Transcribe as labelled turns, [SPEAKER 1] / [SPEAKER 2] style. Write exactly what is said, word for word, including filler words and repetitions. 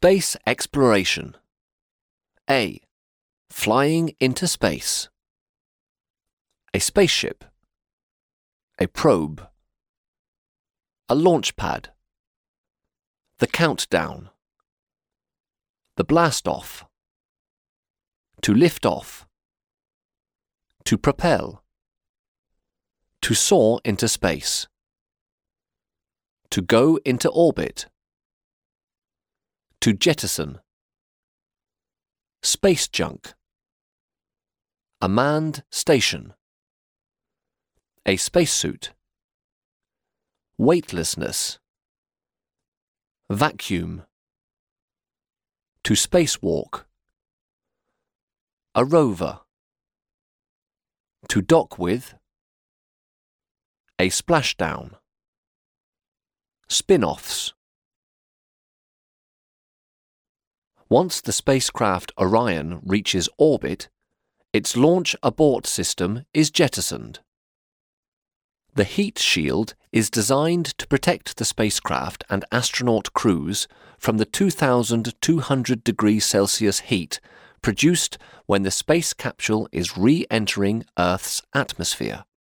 [SPEAKER 1] Space exploration. A. Flying into space. A spaceship. A probe. A launch pad. The countdown. The blast off. To lift off. To propel. To soar into space. To go into orbit. To jettison. Space junk. A manned station. A spacesuit. Weightlessness. Vacuum. To spacewalk. A rover. To dock with. A splashdown. Spin-offs. Once the spacecraft Orion reaches orbit, its launch abort system is jettisoned. The heat shield is designed to protect the spacecraft and astronaut crews from the two thousand two hundred degrees Celsius heat produced when the space capsule is re-entering Earth's atmosphere.